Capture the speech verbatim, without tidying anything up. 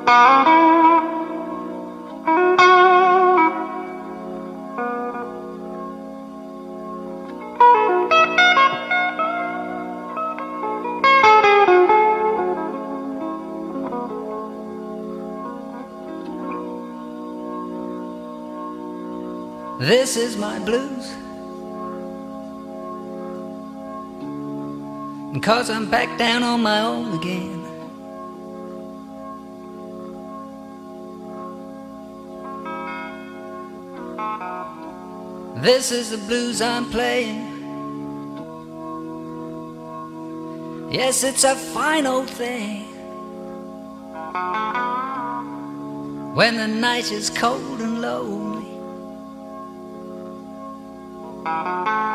This is my blues, and 'cause I'm back down on my own again. This is the blues I'm playing. Yes, it's a fine old thing when the night is cold and lonely.